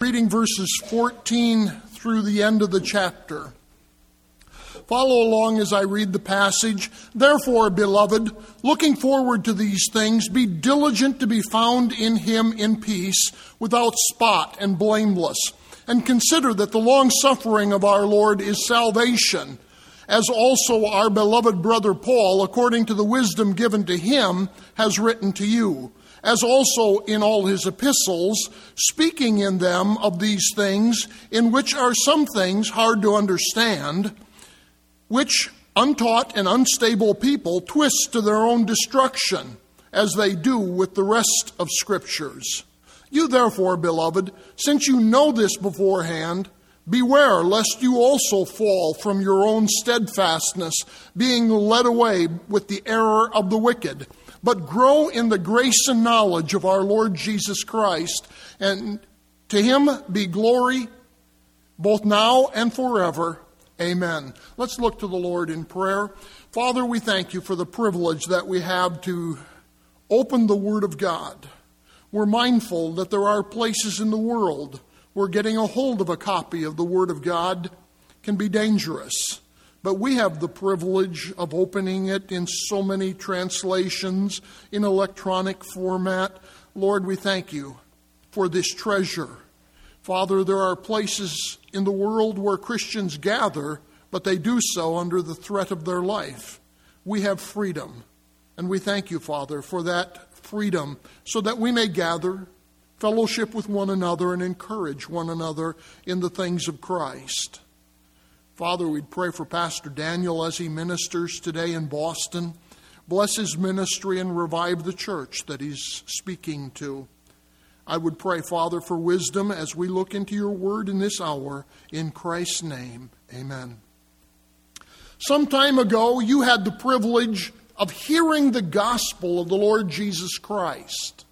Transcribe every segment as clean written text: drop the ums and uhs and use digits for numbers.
reading verses 14 through the end of the chapter. Follow along as I read the passage. Therefore, beloved, looking forward to these things, be diligent to be found in him in peace, without spot and blameless. And consider that the long-suffering of our Lord is salvation, as also our beloved brother Paul, according to the wisdom given to him, has written to you, as also in all his epistles, speaking in them of these things, in which are some things hard to understand, which untaught and unstable people twist to their own destruction, as they do with the rest of Scriptures. You therefore, beloved, since you know this beforehand, beware lest you also fall from your own steadfastness, being led away with the error of the wicked, but grow in the grace and knowledge of our Lord Jesus Christ, and to him be glory both now and forever. Amen. Let's look to the Lord in prayer. Father, we thank you for the privilege that we have to open the Word of God. We're mindful that there are places in the world where getting a hold of a copy of the Word of God can be dangerous. But we have the privilege of opening it in so many translations, in electronic format. Lord, we thank you for this treasure. Father, there are places in the world where Christians gather, but they do so under the threat of their life. We have freedom, and we thank you, Father, for that freedom, so that we may gather, fellowship with one another, and encourage one another in the things of Christ. Father, we'd pray for Pastor Daniel as he ministers today in Boston. Bless his ministry and revive the church that he's speaking to. I would pray, Father, for wisdom as we look into your word in this hour. In Christ's name, amen. Some time ago, you had the privilege of hearing the gospel of the Lord Jesus Christ.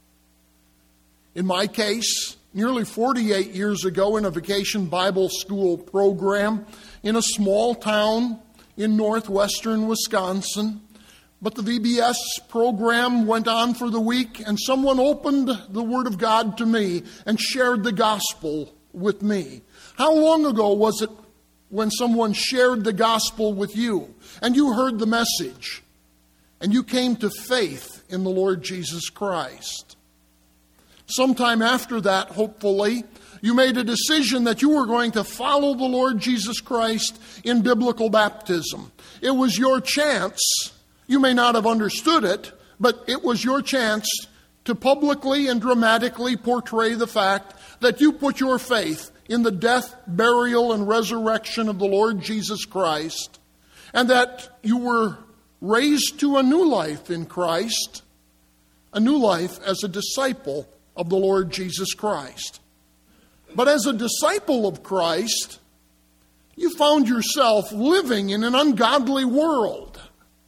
In my case, nearly 48 years ago in a vacation Bible school program in a small town in northwestern Wisconsin. But the VBS program went on for the week, and someone opened the Word of God to me and shared the gospel with me. How long ago was it when someone shared the gospel with you, and you heard the message, and you came to faith in the Lord Jesus Christ? Sometime after that, hopefully, you made a decision that you were going to follow the Lord Jesus Christ in biblical baptism. It was your chance. You may not have understood it, but it was your chance to publicly and dramatically portray the fact that you put your faith in the death, burial, and resurrection of the Lord Jesus Christ, and that you were raised to a new life in Christ, a new life as a disciple of the Lord Jesus Christ. But as a disciple of Christ, you found yourself living in an ungodly world.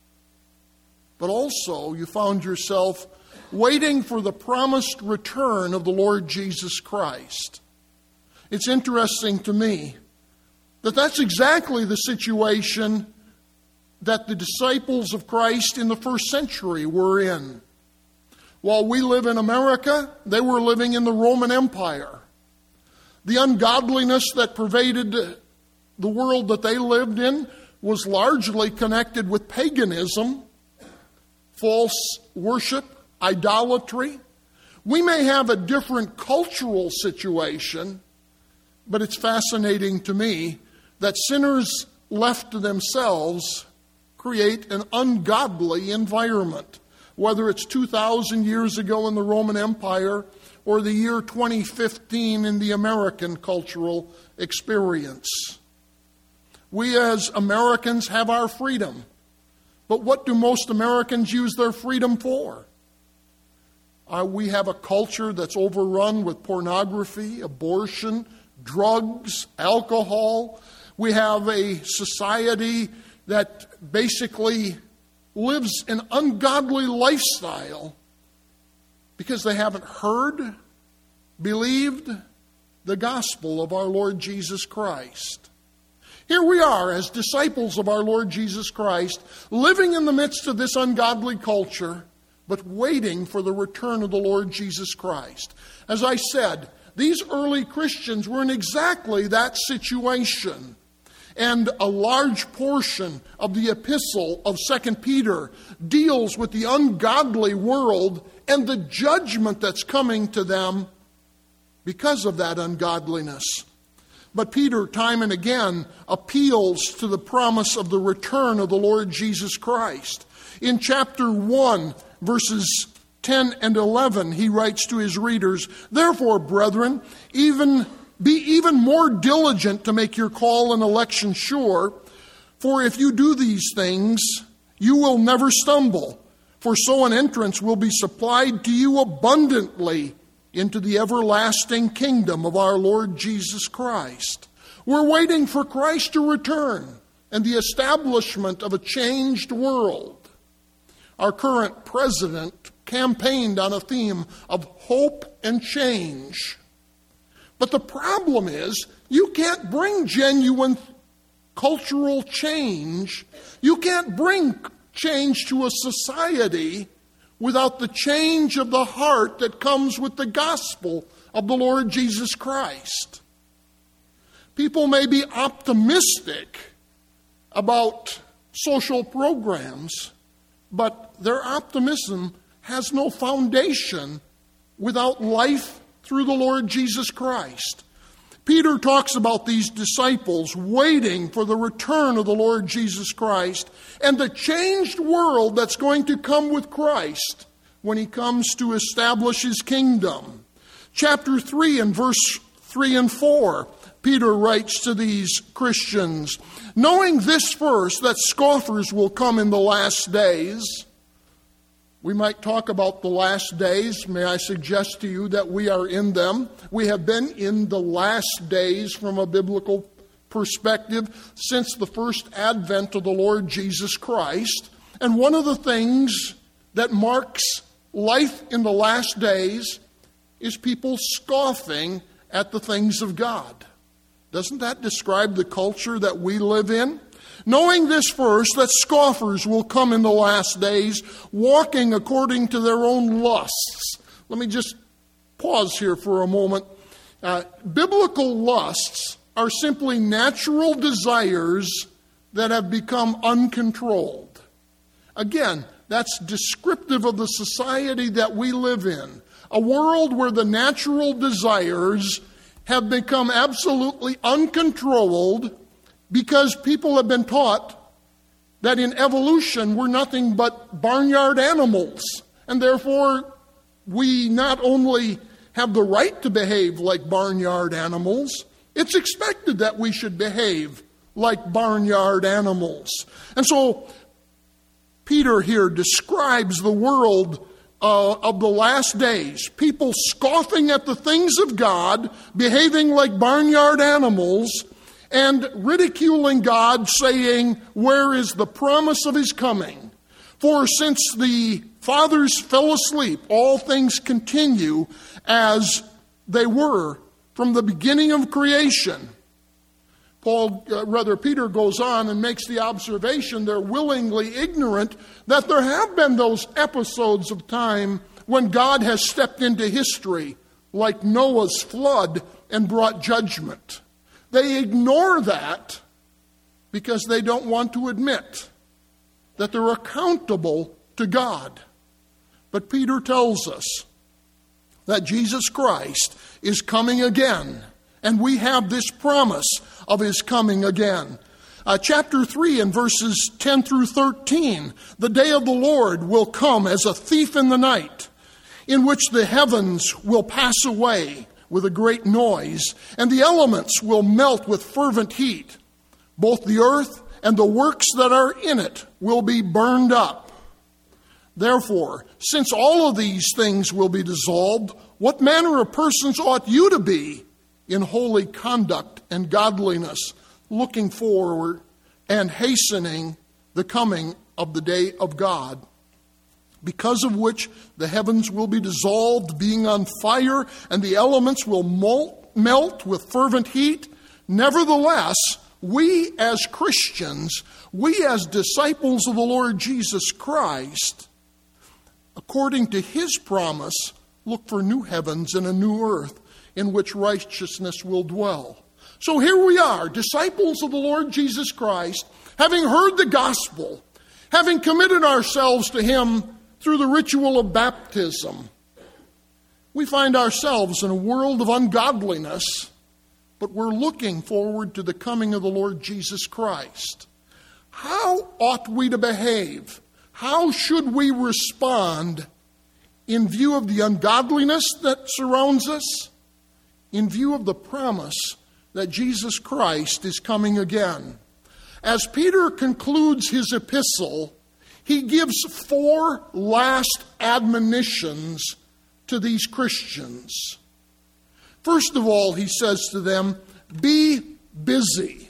But also you found yourself waiting for the promised return of the Lord Jesus Christ. It's interesting to me that that's exactly the situation that the disciples of Christ in the first century were in. While we live in America, they were living in the Roman Empire. The ungodliness that pervaded the world that they lived in was largely connected with paganism, false worship, idolatry. We may have a different cultural situation, but it's fascinating to me that sinners left to themselves create an ungodly environment, whether it's 2,000 years ago in the Roman Empire or the year 2015 in the American cultural experience. We as Americans have our freedom. But what do most Americans use their freedom for? We have a culture that's overrun with pornography, abortion, drugs, alcohol. We have a society that basically lives an ungodly lifestyle because they haven't heard, believed the gospel of our Lord Jesus Christ. Here we are as disciples of our Lord Jesus Christ, living in the midst of this ungodly culture, but waiting for the return of the Lord Jesus Christ. As I said, These early Christians were in exactly that situation. And a large portion of the epistle of 2 Peter deals with the ungodly world and the judgment that's coming to them because of that ungodliness. But Peter, time and again, appeals to the promise of the return of the Lord Jesus Christ. In chapter 1, verses 10 and 11, he writes to his readers, "Therefore, brethren, be even more diligent to make your call and election sure, for if you do these things, you will never stumble. For so an entrance will be supplied to you abundantly into the everlasting kingdom of our Lord Jesus Christ." We're waiting for Christ to return and the establishment of a changed world. Our current president campaigned on a theme of hope and change. But the problem is, you can't bring genuine cultural change. You can't bring change to a society without the change of the heart that comes with the gospel of the Lord Jesus Christ. People may be optimistic about social programs, but their optimism has no foundation without life through the Lord Jesus Christ. Peter talks about these disciples waiting for the return of the Lord Jesus Christ and the changed world that's going to come with Christ when he comes to establish his kingdom. Chapter 3 and verse 3 and 4, Peter writes to these Christians, "Knowing this first, that scoffers will come in the last days." We might talk about the last days. May I suggest to you that we are in them. We have been in the last days from a biblical perspective since the first advent of the Lord Jesus Christ. And one of the things that marks life in the last days is people scoffing at the things of God. Doesn't that describe the culture that we live in? "Knowing this first, that scoffers will come in the last days, walking according to their own lusts." Let me just pause here for a moment. Biblical lusts are simply natural desires that have become uncontrolled. Again, that's descriptive of the society that we live in. A world where the natural desires have become absolutely uncontrolled because people have been taught that in evolution we're nothing but barnyard animals. And therefore, we not only have the right to behave like barnyard animals, it's expected that we should behave like barnyard animals. And so, Peter here describes the world of the last days. People scoffing at the things of God, behaving like barnyard animals, and ridiculing God, saying, "Where is the promise of his coming? For since the fathers fell asleep, all things continue as they were from the beginning of creation." Peter goes on and makes the observation they're willingly ignorant that there have been those episodes of time when God has stepped into history, like Noah's flood, and brought judgment. They ignore that because they don't want to admit that they're accountable to God. But Peter tells us that Jesus Christ is coming again, and we have this promise of his coming again. Chapter 3 and verses 10 through 13, "The day of the Lord will come as a thief in the night, in which the heavens will pass away with a great noise, and the elements will melt with fervent heat. Both the earth and the works that are in it will be burned up. Therefore, since all of these things will be dissolved, what manner of persons ought you to be in holy conduct and godliness, looking forward and hastening the coming of the day of God, because of which the heavens will be dissolved, being on fire, and the elements will melt with fervent heat? Nevertheless, we as Christians, we as disciples of the Lord Jesus Christ, according to his promise, look for new heavens and a new earth in which righteousness will dwell. So here we are, disciples of the Lord Jesus Christ, having heard the gospel, having committed ourselves to Him through the ritual of baptism. We find ourselves in a world of ungodliness, but we're looking forward to the coming of the Lord Jesus Christ. How ought we to behave? How should we respond in view of the ungodliness that surrounds us, in view of the promise that Jesus Christ is coming again? As Peter concludes his epistle, he gives 4 last admonitions to these Christians. First of all, he says to them, be busy.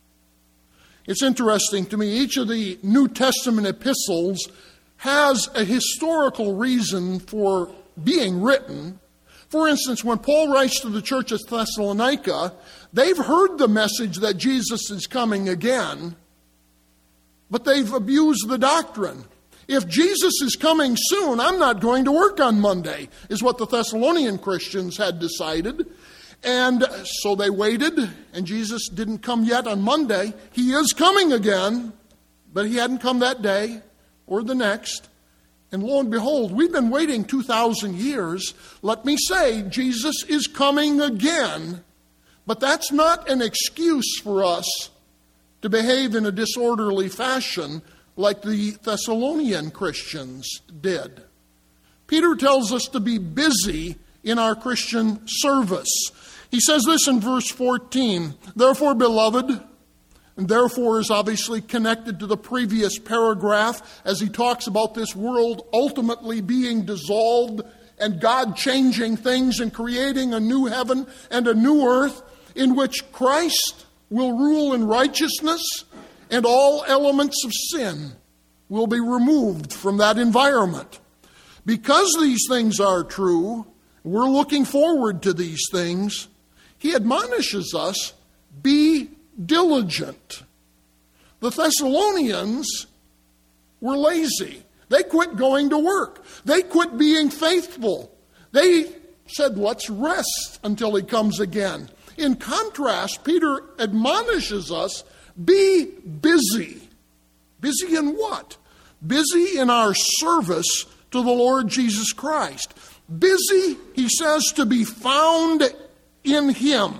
It's interesting to me, each of the New Testament epistles has a historical reason for being written. For instance, when Paul writes to the church at Thessalonica, they've heard the message that Jesus is coming again, but they've abused the doctrine. If Jesus is coming soon, I'm not going to work on Monday, is what the Thessalonian Christians had decided. And so they waited, and Jesus didn't come yet on Monday. He is coming again, but he hadn't come that day or the next. And lo and behold, we've been waiting 2,000 years. Let me say, Jesus is coming again. But that's not an excuse for us to behave in a disorderly fashion like the Thessalonian Christians did. Peter tells us to be busy in our Christian service. He says this in verse 14, therefore, beloved, and therefore is obviously connected to the previous paragraph as he talks about this world ultimately being dissolved and God changing things and creating a new heaven and a new earth in which Christ will rule in righteousness and all elements of sin will be removed from that environment. Because these things are true, we're looking forward to these things. He admonishes us, be diligent. The Thessalonians were lazy. They quit going to work. They quit being faithful. They said, let's rest until he comes again. In contrast, Peter admonishes us, be busy. Busy in what? Busy in our service to the Lord Jesus Christ. Busy, he says, to be found in him.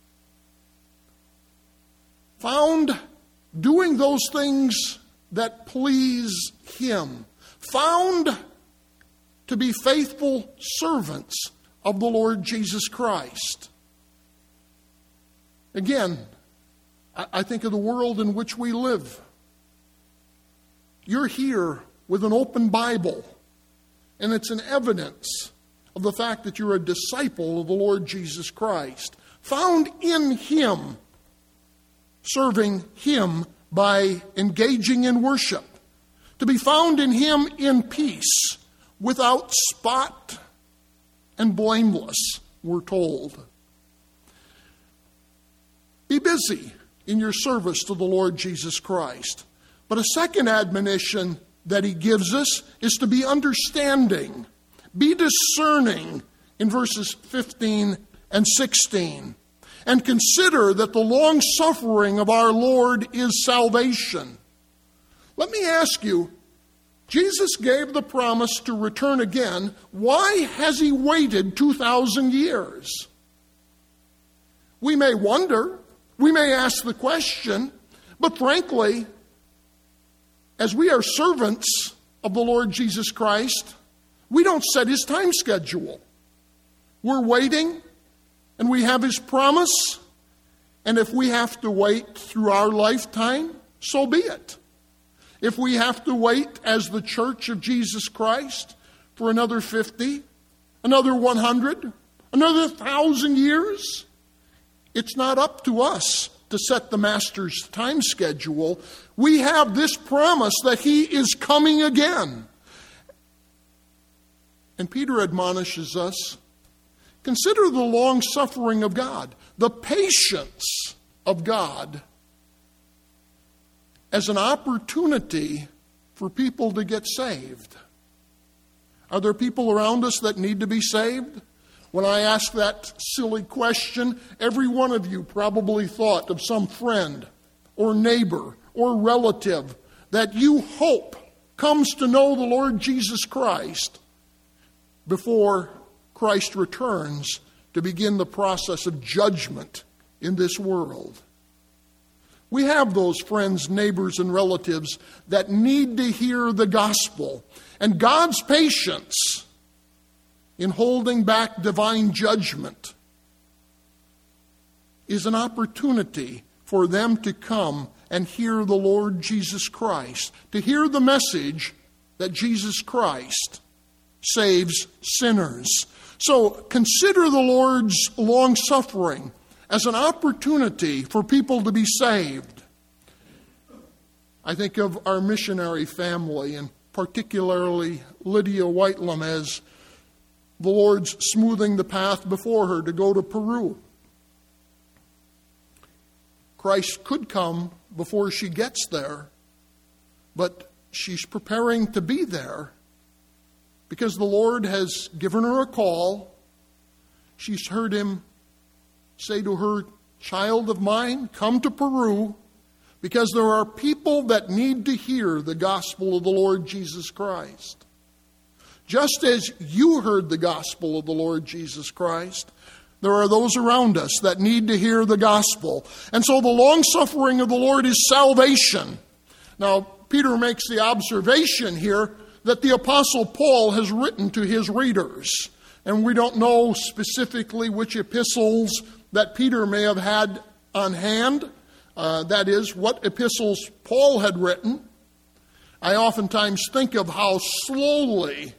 Found doing those things that please him. Found to be faithful servants of the Lord Jesus Christ. Again, I think of the world in which we live. You're here with an open Bible, and it's an evidence of the fact that you're a disciple of the Lord Jesus Christ, found in him, serving him by engaging in worship, to be found in him in peace, without spot and blameless, we're told. Be busy in your service to the Lord Jesus Christ. But a second admonition that he gives us is to be understanding. Be discerning in verses 15 and 16. And consider that the long suffering of our Lord is salvation. Let me ask you, Jesus gave the promise to return again. Why has he waited 2,000 years? We may wonder, we may ask the question, but frankly, as we are servants of the Lord Jesus Christ, we don't set his time schedule. We're waiting, and we have his promise, and if we have to wait through our lifetime, so be it. If we have to wait as the Church of Jesus Christ for another 50, another 100, another 1,000 years, it's not up to us to set the Master's time schedule. We have this promise that he is coming again. And Peter admonishes us, consider the long suffering of God, the patience of God, as an opportunity for people to get saved. Are there people around us that need to be saved? When I asked that silly question, every one of you probably thought of some friend or neighbor or relative that you hope comes to know the Lord Jesus Christ before Christ returns to begin the process of judgment in this world. We have those friends, neighbors, and relatives that need to hear the gospel. And God's patience in holding back divine judgment is an opportunity for them to come and hear the Lord Jesus Christ, to hear the message that Jesus Christ saves sinners. So consider the Lord's long-suffering as an opportunity for people to be saved. I think of our missionary family, and particularly Lydia Whitelam, as the Lord's smoothing the path before her to go to Peru. Christ could come before she gets there, but she's preparing to be there because the Lord has given her a call. She's heard him say to her, "Child of mine, come to Peru, because there are people that need to hear the gospel of the Lord Jesus Christ." Just as you heard the gospel of the Lord Jesus Christ, there are those around us that need to hear the gospel. And so the long-suffering of the Lord is salvation. Now, Peter makes the observation here that the Apostle Paul has written to his readers. And we don't know specifically which epistles that Peter may have had on hand. That is, what epistles Paul had written. I oftentimes think of how slowly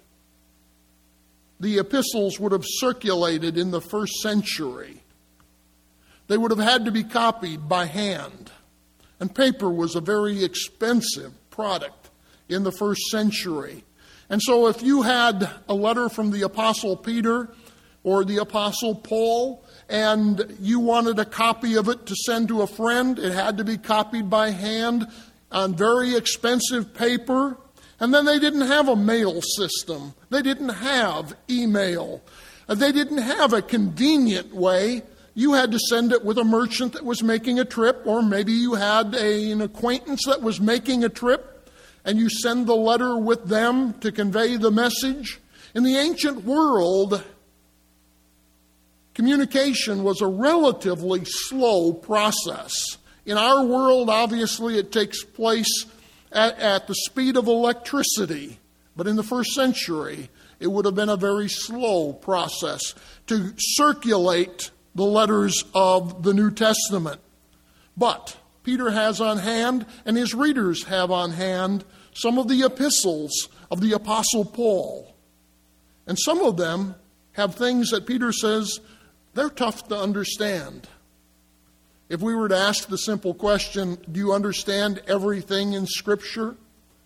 the epistles would have circulated in the first century. They would have had to be copied by hand. And paper was a very expensive product in the first century. And so if you had a letter from the Apostle Peter or the Apostle Paul, and you wanted a copy of it to send to a friend, it had to be copied by hand on very expensive paper. And then they didn't have a mail system. They didn't have email. They didn't have a convenient way. You had to send it with a merchant that was making a trip, or maybe you had an acquaintance that was making a trip, and you send the letter with them to convey the message. In the ancient world, communication was a relatively slow process. In our world, obviously, it takes place at the speed of electricity. But in the first century, it would have been a very slow process to circulate the letters of the New Testament. But Peter has on hand, and his readers have on hand, some of the epistles of the Apostle Paul. And some of them have things that Peter says, they're tough to understand. If we were to ask the simple question, do you understand everything in Scripture?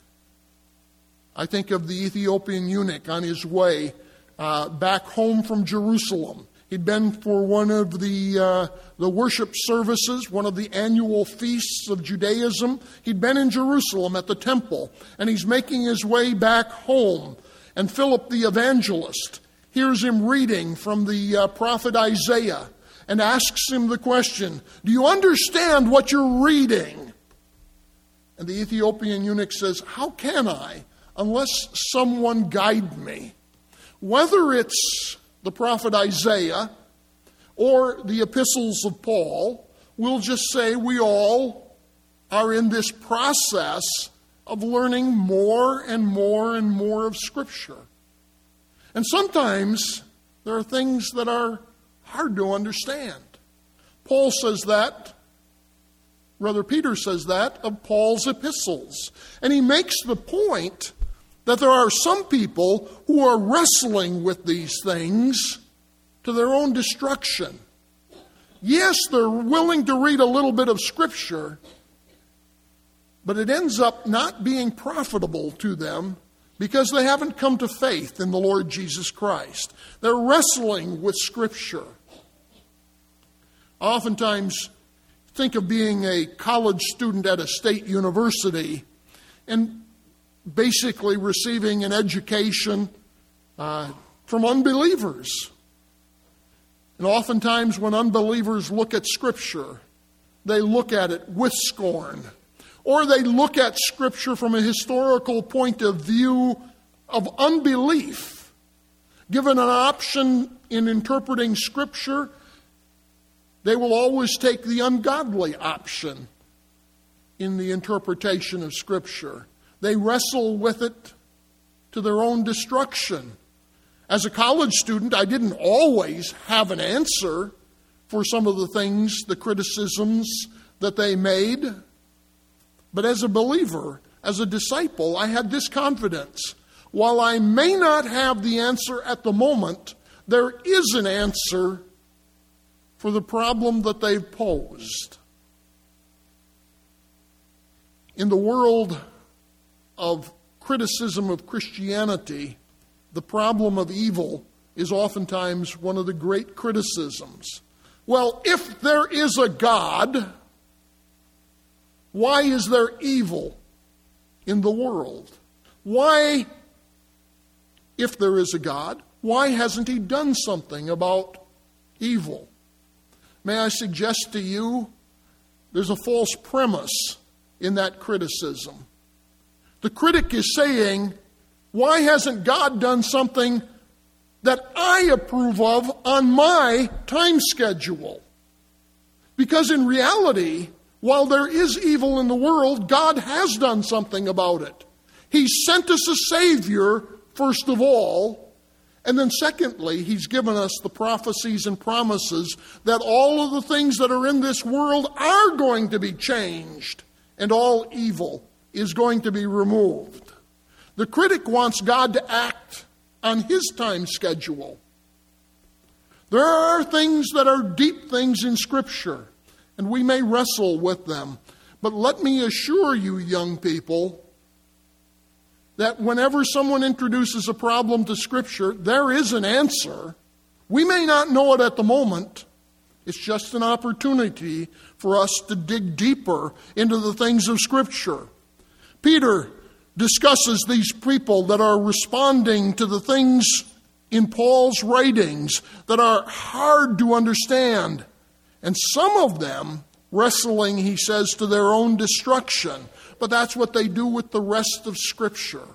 I think of the Ethiopian eunuch on his way back home from Jerusalem. He'd been for one of the worship services, one of the annual feasts of Judaism. He'd been in Jerusalem at the temple, and he's making his way back home. And Philip the evangelist hears him reading from the prophet Isaiah and asks him the question, do you understand what you're reading? And the Ethiopian eunuch says, how can I, unless someone guide me? Whether it's the prophet Isaiah or the epistles of Paul, we'll just say we all are in this process of learning more and more and more of Scripture. And sometimes there are things that are hard to understand. Paul says that, Peter says that of Paul's epistles. And he makes the point that there are some people who are wrestling with these things to their own destruction. Yes, they're willing to read a little bit of Scripture, but it ends up not being profitable to them because they haven't come to faith in the Lord Jesus Christ. They're wrestling with Scripture. I oftentimes think of being a college student at a state university and basically receiving an education from unbelievers And oftentimes when unbelievers look at Scripture, they look at it with scorn. Or they look at Scripture from a historical point of view of unbelief. Given an option in interpreting Scripture, they will always take the ungodly option in the interpretation of Scripture. They wrestle with it to their own destruction. As a college student, I didn't always have an answer for some of the things, the criticisms that they made. But as a believer, as a disciple, I had this confidence. While I may not have the answer at the moment, there is an answer for the problem that they've posed. In the world of criticism of Christianity, the problem of evil is oftentimes one of the great criticisms. Well, if there is a God, why is there evil in the world? Why, if there is a God, why hasn't He done something about evil? May I suggest to you, there's a false premise in that criticism. The critic is saying, why hasn't God done something that I approve of on my time schedule? Because in reality, while there is evil in the world, God has done something about it. He sent us a Savior, first of all, and then secondly, He's given us the prophecies and promises that all of the things that are in this world are going to be changed, and all evil is going to be removed. The critic wants God to act on His time schedule. There are things that are deep things in Scripture, and we may wrestle with them. But let me assure you, young people, that whenever someone introduces a problem to Scripture, there is an answer. We may not know it at the moment. It's just an opportunity for us to dig deeper into the things of Scripture. Peter discusses these people that are responding to the things in Paul's writings that are hard to understand. And some of them wrestling, he says, to their own destruction. But that's what they do with the rest of Scripture.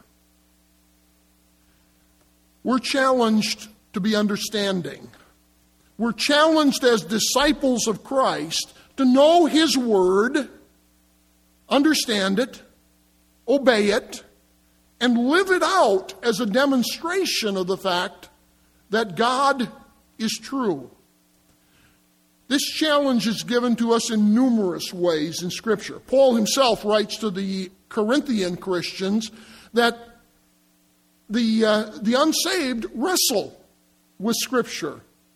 We're challenged to be understanding. We're challenged as disciples of Christ to know His Word, understand it, obey it, and live it out as a demonstration of the fact that God is true. This challenge is given to us in numerous ways in Scripture. Paul himself writes to the Corinthian Christians that the unsaved wrestle with Scripture.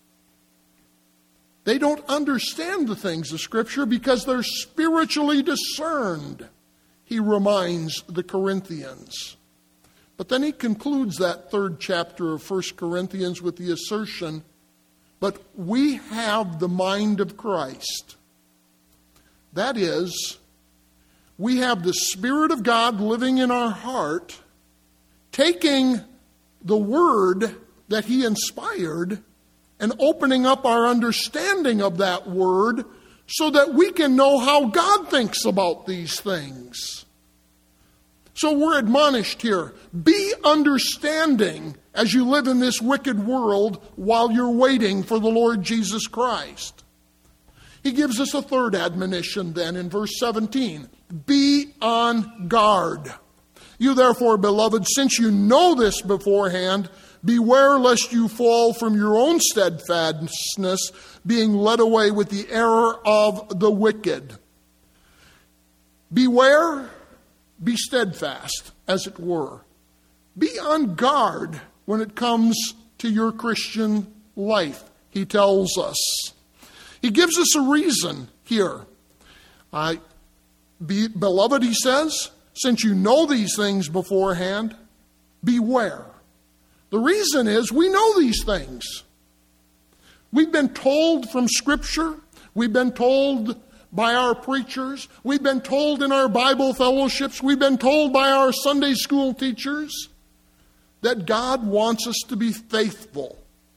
They don't understand the things of Scripture because they're spiritually discerned, he reminds the Corinthians. But then he concludes that third chapter of 1 Corinthians with the assertion, but we have the mind of Christ. That is, we have the Spirit of God living in our heart, taking the Word that He inspired and opening up our understanding of that Word so that we can know how God thinks about these things. So we're admonished here, be understanding as you live in this wicked world while you're waiting for the Lord Jesus Christ. He gives us a third admonition then in verse 17. Be on guard. You therefore, beloved, since you know this beforehand, beware lest you fall from your own steadfastness, being led away with the error of the wicked. Beware, be steadfast, as it were. Be on guard when it comes to your Christian life, he tells us. He gives us a reason here. Beloved, he says, since you know these things beforehand, beware. The reason is we know these things. We've been told from Scripture. We've been told by our preachers. We've been told in our Bible fellowships. We've been told by our Sunday school teachers that God wants us to be faithful,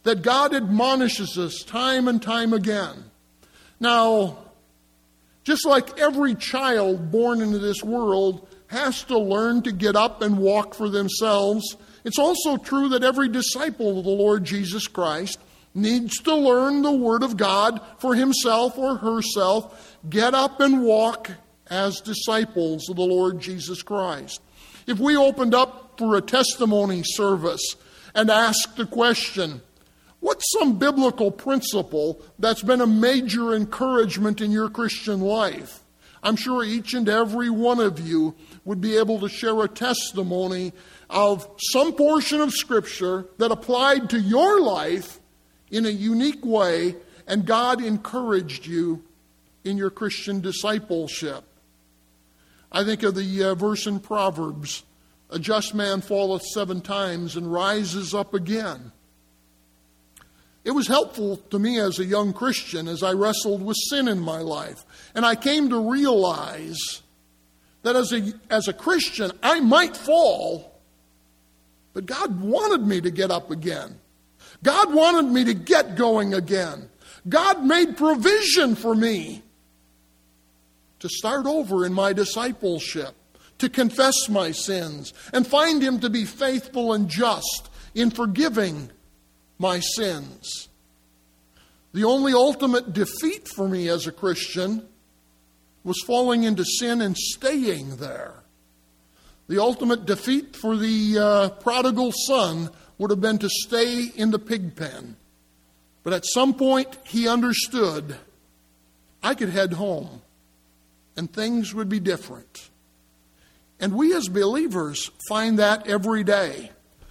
that God admonishes us time and time again. Now, just like every child born into this world has to learn to get up and walk for themselves, it's also true that every disciple of the Lord Jesus Christ needs to learn the Word of God for himself or herself, get up and walk as disciples of the Lord Jesus Christ. If we opened up for a testimony service and asked the question, what's some biblical principle that's been a major encouragement in your Christian life? I'm sure each and every one of you would be able to share a testimony of some portion of Scripture that applied to your life in a unique way, and God encouraged you in your Christian discipleship. I think of the verse in Proverbs, a just man falleth 7 times and rises up again. It was helpful to me as a young Christian as I wrestled with sin in my life. And I came to realize that as a Christian, I might fall, but God wanted me to get up again. God wanted me to get going again. God made provision for me to start over in my discipleship, to confess my sins, and find Him to be faithful and just in forgiving my sins. The only ultimate defeat for me as a Christian was falling into sin and staying there. The ultimate defeat for the prodigal son would have been to stay in the pig pen. But at some point he understood I could head home and things would be different. And we as believers find that every day.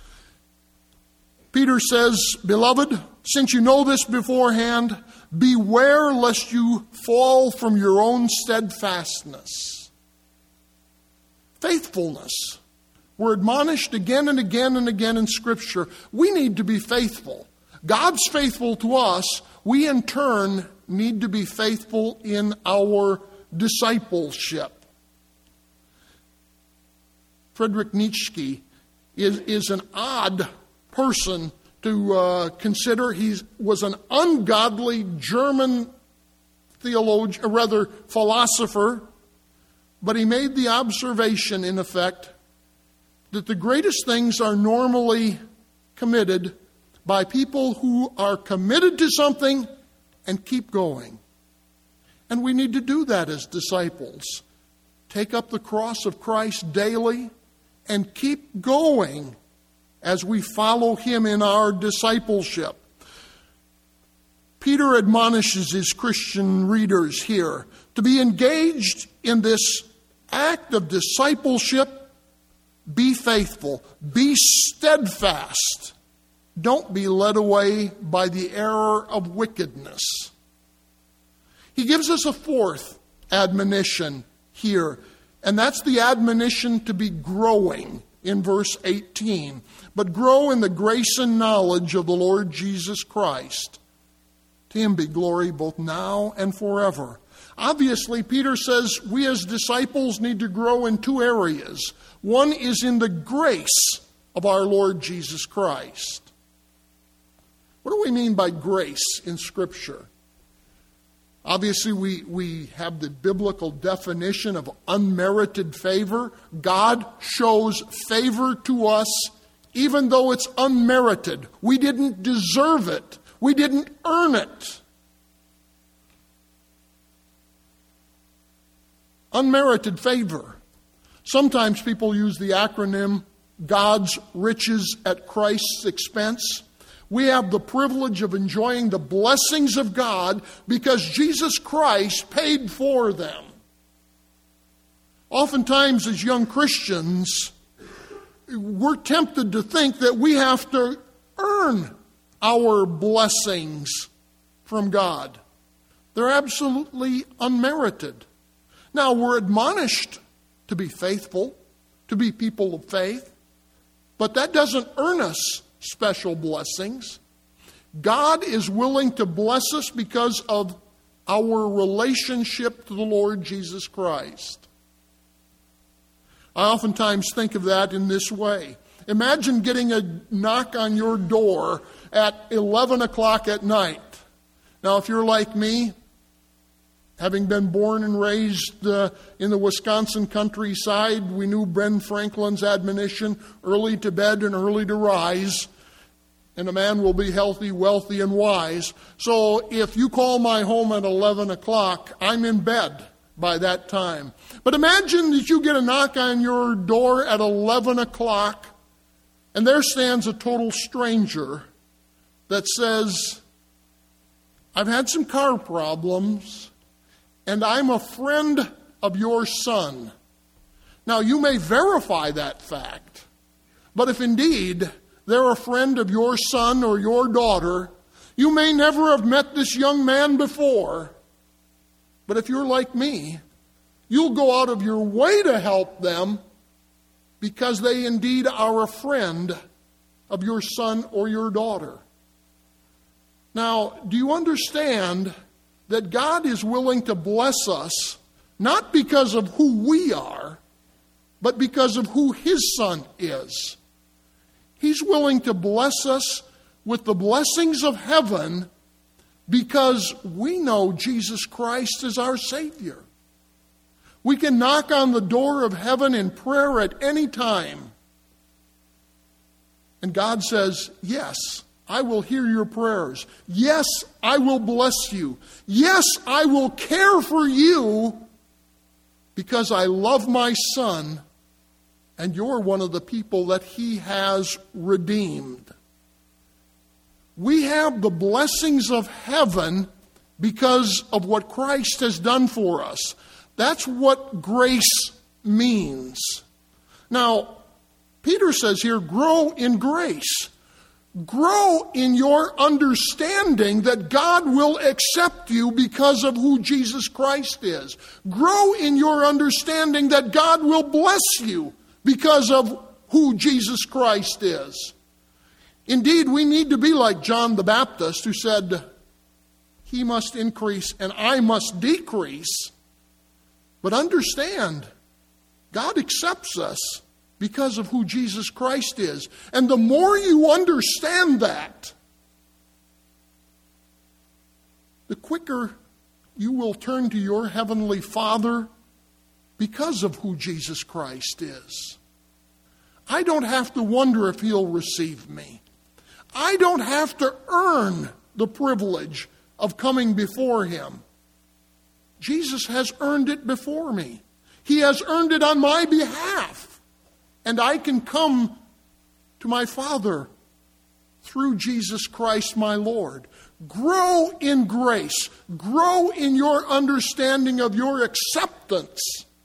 Peter says, "Beloved, since you know this beforehand, beware lest you fall from your own steadfastness." Faithfulness. We're admonished again and again and again in Scripture. We need to be faithful. God's faithful to us. We in turn need to be faithful in our discipleship. Friedrich Nietzsche is an odd person to consider. He was an ungodly German theologian, or rather philosopher, but he made the observation, in effect, that the greatest things are normally committed by people who are committed to something and keep going. And we need to do that as disciples. Take up the cross of Christ daily and keep going as we follow Him in our discipleship. Peter admonishes his Christian readers here to be engaged in this act of discipleship. Be faithful. Be steadfast. Don't be led away by the error of wickedness. He gives us a fourth admonition here, and that's the admonition to be growing in verse 18. But grow in the grace and knowledge of the Lord Jesus Christ. To Him be glory both now and forever. Obviously, Peter says we as disciples need to grow in 2 areas. One is in the grace of our Lord Jesus Christ. What do we mean by grace in Scripture? Obviously, we have the biblical definition of unmerited favor. God shows favor to us even though it's unmerited. We didn't deserve it. We didn't earn it. Unmerited favor. Sometimes people use the acronym God's riches at Christ's expense. We have the privilege of enjoying the blessings of God because Jesus Christ paid for them. Oftentimes as young Christians, we're tempted to think that we have to earn our blessings from God. They're absolutely unmerited. Now, we're admonished to be faithful, to be people of faith, but that doesn't earn us special blessings. God is willing to bless us because of our relationship to the Lord Jesus Christ. I oftentimes think of that in this way. Imagine getting a knock on your door at 11 o'clock at night. Now, if you're like me, having been born and raised in the Wisconsin countryside, we knew Ben Franklin's admonition, early to bed and early to rise, and a man will be healthy, wealthy, and wise. So if you call my home at 11 o'clock, I'm in bed by that time. But imagine that you get a knock on your door at 11 o'clock, and there stands a total stranger that says, I've had some car problems, and I'm a friend of your son. Now, you may verify that fact, but if indeed they're a friend of your son or your daughter, you may never have met this young man before. But if you're like me, you'll go out of your way to help them because they indeed are a friend of your son or your daughter. Now, do you understand that God is willing to bless us, not because of who we are, but because of who His Son is? He's willing to bless us with the blessings of heaven because we know Jesus Christ is our Savior. We can knock on the door of heaven in prayer at any time. And God says, yes, I will hear your prayers. Yes, I will bless you. Yes, I will care for you because I love my Son and you're one of the people that He has redeemed. We have the blessings of heaven because of what Christ has done for us. That's what grace means. Now, Peter says here, grow in grace. Grow in your understanding that God will accept you because of who Jesus Christ is. Grow in your understanding that God will bless you because of who Jesus Christ is. Indeed, we need to be like John the Baptist, who said, He must increase and I must decrease. But understand, God accepts us because of who Jesus Christ is. And the more you understand that, the quicker you will turn to your Heavenly Father because of who Jesus Christ is. I don't have to wonder if He'll receive me. I don't have to earn the privilege of coming before Him. Jesus has earned it before me. He has earned it on my behalf. And I can come to my Father through Jesus Christ my Lord. Grow in grace. Grow in your understanding of your acceptance.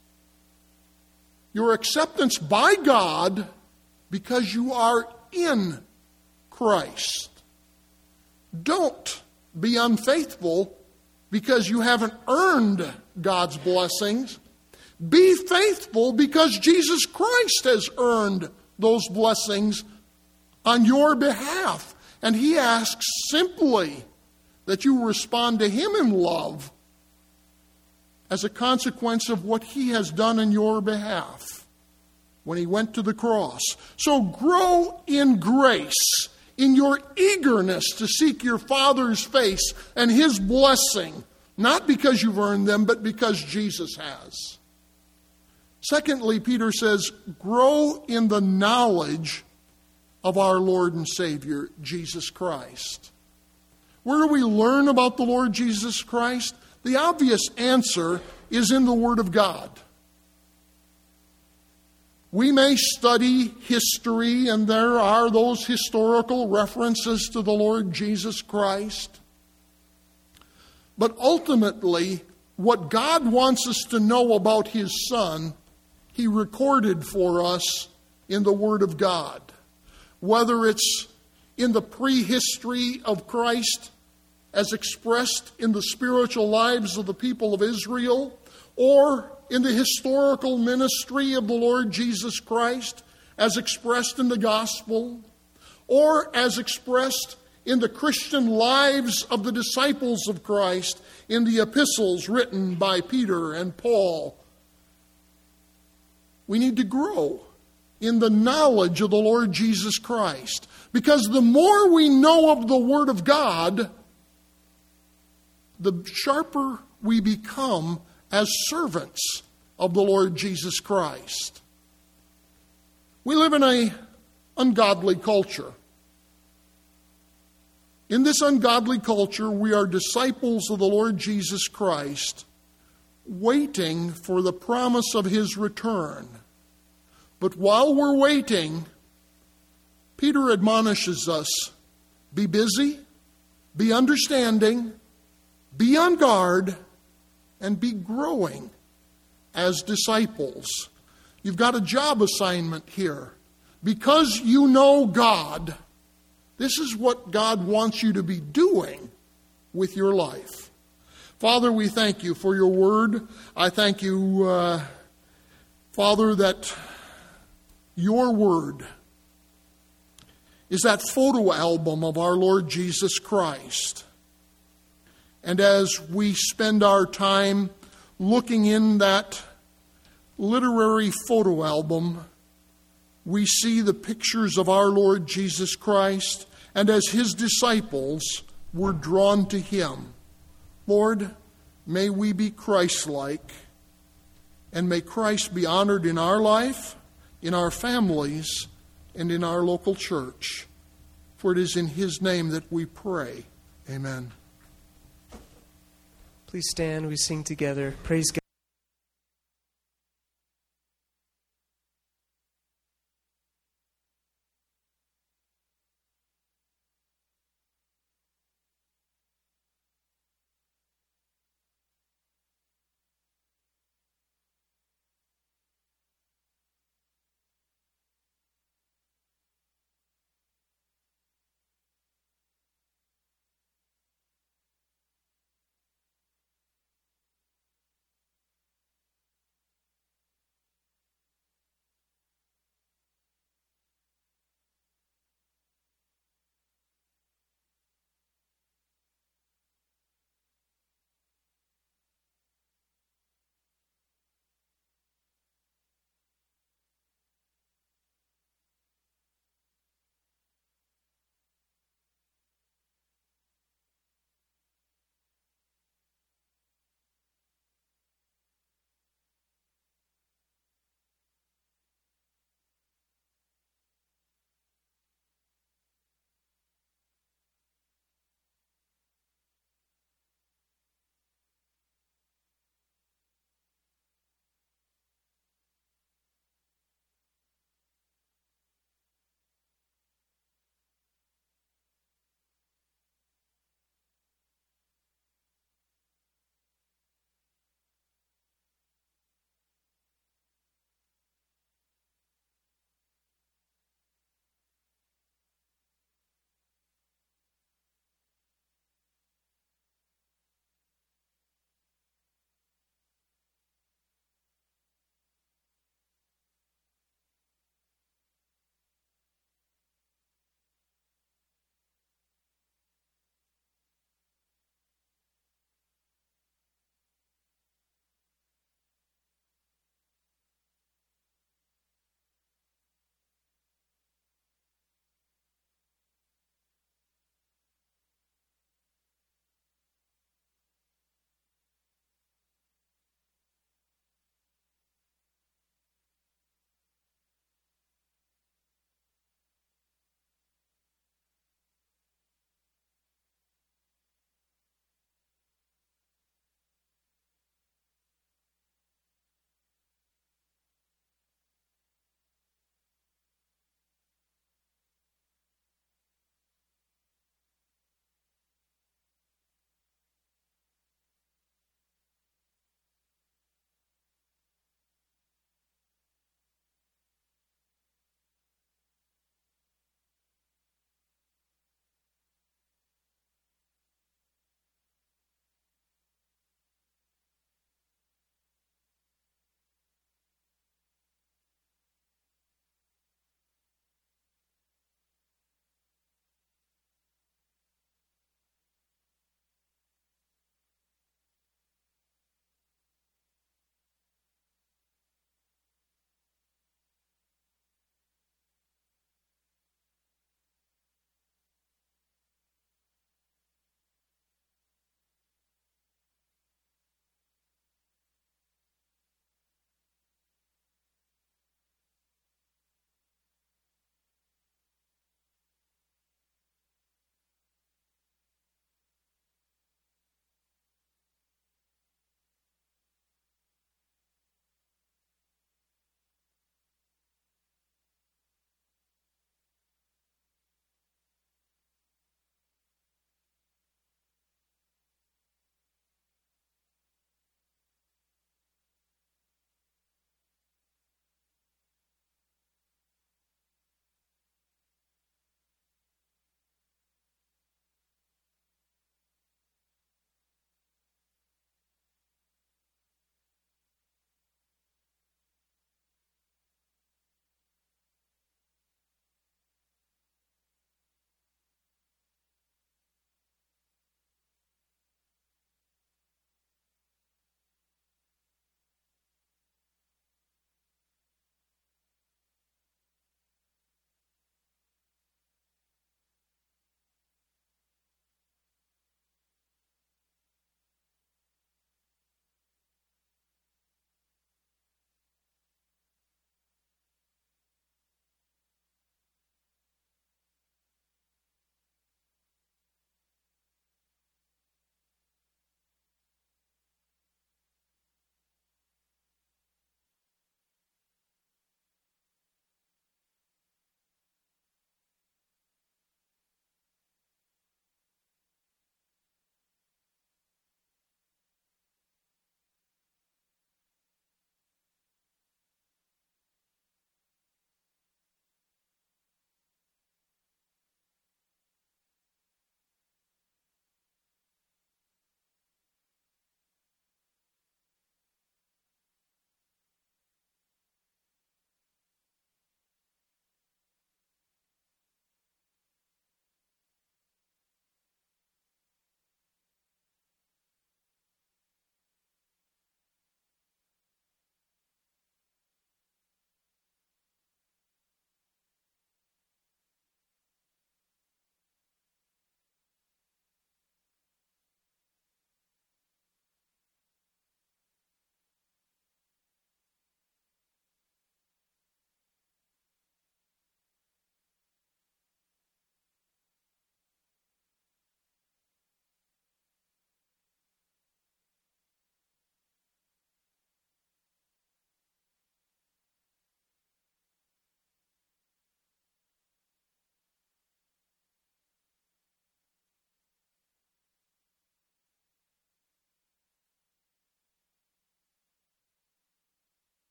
Your acceptance by God because you are in Christ. Don't be unfaithful because you haven't earned God's blessings. Be faithful because Jesus Christ has earned those blessings on your behalf. And He asks simply that you respond to Him in love as a consequence of what He has done in your behalf when He went to the cross. So grow in grace, in your eagerness to seek your Father's face and His blessing, not because you've earned them, but because Jesus has. Secondly, Peter says, grow in the knowledge of our Lord and Savior, Jesus Christ. Where do we learn about the Lord Jesus Christ? The obvious answer is in the Word of God. We may study history, and there are those historical references to the Lord Jesus Christ. But ultimately, what God wants us to know about His Son, He recorded for us in the Word of God. Whether it's in the prehistory of Christ as expressed in the spiritual lives of the people of Israel, or in the historical ministry of the Lord Jesus Christ as expressed in the gospel, or as expressed in the Christian lives of the disciples of Christ in the epistles written by Peter and Paul. We need to grow in the knowledge of the Lord Jesus Christ. Because the more we know of the Word of God, the sharper we become as servants of the Lord Jesus Christ. We live in an ungodly culture. In this ungodly culture, we are disciples of the Lord Jesus Christ, waiting for the promise of His return. But while we're waiting, Peter admonishes us, be busy, be understanding, be on guard, and be growing as disciples. You've got a job assignment here. Because you know God, this is what God wants you to be doing with your life. Father, we thank you for your word. I thank you, Father, that your word is that photo album of our Lord Jesus Christ. And as we spend our time looking in that literary photo album, we see the pictures of our Lord Jesus Christ, and as His disciples, we're drawn to Him. Lord, may we be Christ-like, and may Christ be honored in our life, in our families, and in our local church. For it is in His name that we pray. Amen. Please stand, we sing together. Praise God.